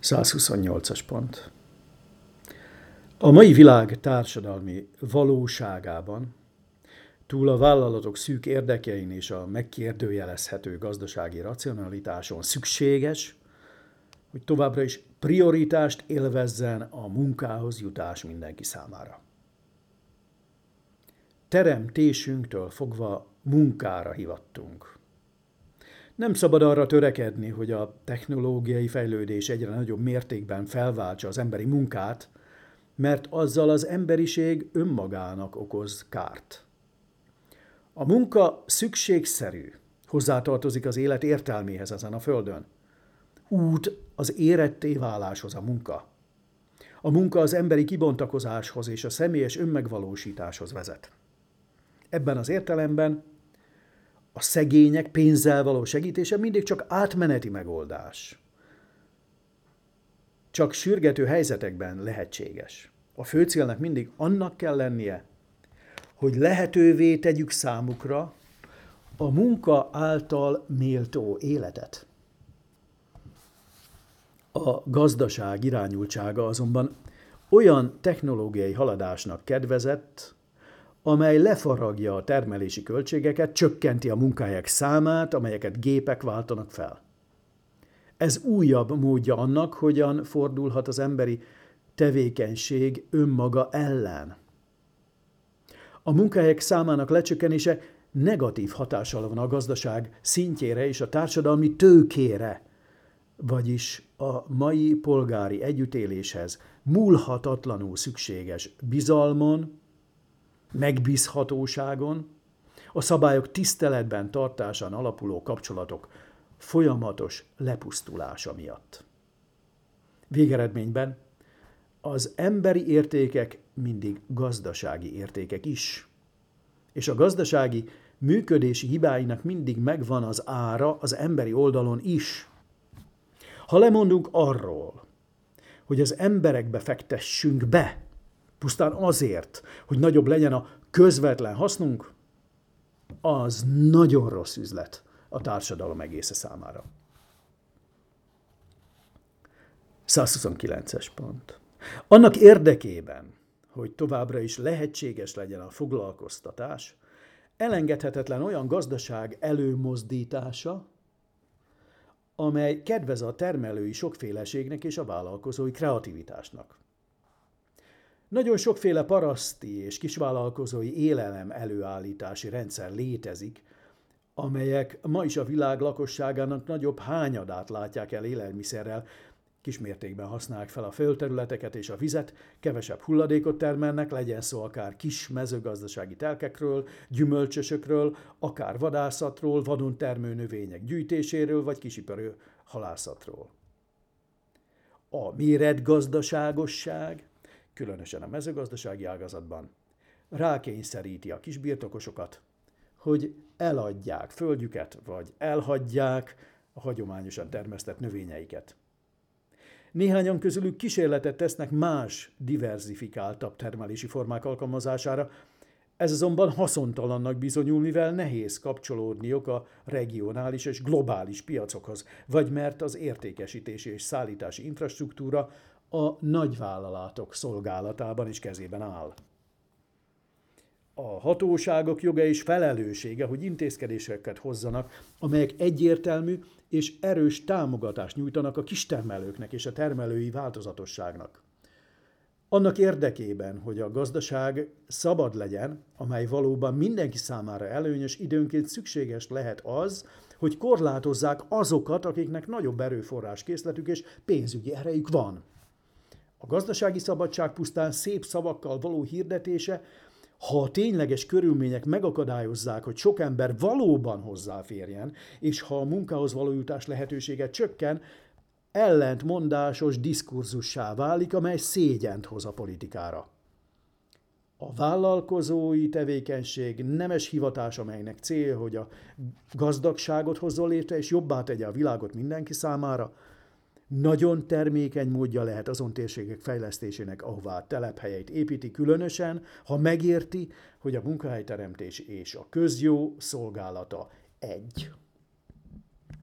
128-as pont. A mai világ társadalmi valóságában túl a vállalatok szűk érdekein és a megkérdőjelezhető gazdasági racionalitáson szükséges, hogy továbbra is prioritást élvezzen a munkához jutás mindenki számára. Teremtésünktől fogva munkára hivattunk. Nem szabad arra törekedni, hogy a technológiai fejlődés egyre nagyobb mértékben felváltsa az emberi munkát, mert azzal az emberiség önmagának okoz kárt. A munka szükségszerű, hozzátartozik az élet értelméhez ezen a földön. Út az éretté váláshoz a munka. A munka az emberi kibontakozáshoz és a személyes önmegvalósításhoz vezet. Ebben az értelemben a szegények pénzzel való segítése mindig csak átmeneti megoldás. Csak sürgető helyzetekben lehetséges. A fő célnak mindig annak kell lennie, hogy lehetővé tegyük számukra a munka által méltó életet. A gazdaság irányultsága azonban olyan technológiai haladásnak kedvezett, amely lefaragja a termelési költségeket, csökkenti a munkahelyek számát, amelyeket gépek váltanak fel. Ez újabb módja annak, hogyan fordulhat az emberi tevékenység önmaga ellen. A munkahelyek számának lecsökkenése negatív hatással van a gazdaság szintjére és a társadalmi tőkére, vagyis a mai polgári együttéléshez múlhatatlanul szükséges bizalmon, megbízhatóságon, a szabályok tiszteletben tartásán alapuló kapcsolatok folyamatos lepusztulása miatt. Végeredményben az emberi értékek mindig gazdasági értékek is, és a gazdasági működési hibáinak mindig megvan az ára az emberi oldalon is. Ha lemondunk arról, hogy az emberekbe fektessünk be, pusztán azért, hogy nagyobb legyen a közvetlen hasznunk, az nagyon rossz üzlet a társadalom egésze számára. 129-es pont. Annak érdekében, hogy továbbra is lehetséges legyen a foglalkoztatás, elengedhetetlen olyan gazdaság előmozdítása, amely kedvez a termelői sokféleségnek és a vállalkozói kreativitásnak. Nagyon sokféle paraszti és kisvállalkozói élelem előállítási rendszer létezik, amelyek ma is a világ lakosságának nagyobb hányadát látják el élelmiszerrel, kismértékben használják fel a földterületeket és a vizet, kevesebb hulladékot termelnek, legyen szó akár kis mezőgazdasági telkekről, gyümölcsösökről, akár vadászatról, vadon termő növények gyűjtéséről, vagy kisipari halászatról. A méretgazdaságosság, különösen a mezőgazdasági ágazatban, rákényszeríti a kisbirtokosokat, hogy eladják földjüket, vagy elhagyják a hagyományosan termesztett növényeiket. Néhányan közülük kísérletet tesznek más, diverzifikáltabb termelési formák alkalmazására, ez azonban haszontalannak bizonyul, mivel nehéz kapcsolódniuk a regionális és globális piacokhoz, vagy mert az értékesítési és szállítási infrastruktúra a nagyvállalatok szolgálatában és kezében áll. A hatóságok joga és felelőssége, hogy intézkedéseket hozzanak, amelyek egyértelmű és erős támogatást nyújtanak a kistermelőknek és a termelői változatosságnak. Annak érdekében, hogy a gazdaság szabad legyen, amely valóban mindenki számára előnyös, időnként szükséges lehet az, hogy korlátozzák azokat, akiknek nagyobb erőforráskészletük és pénzügyi erejük van. A gazdasági szabadság pusztán szép szavakkal való hirdetése, ha a tényleges körülmények megakadályozzák, hogy sok ember valóban hozzáférjen, és ha a munkához való jutás lehetősége csökken, ellentmondásos diskurzussá válik, amely szégyent hoz a politikára. A vállalkozói tevékenység nemes hivatás, amelynek célja, hogy a gazdagságot hozzon létre, és jobbá tegye a világot mindenki számára, nagyon termékeny módja lehet azon térségek fejlesztésének, ahová telephelyeit építi, különösen, ha megérti, hogy a munkahelyteremtés és a közjó szolgálata egy.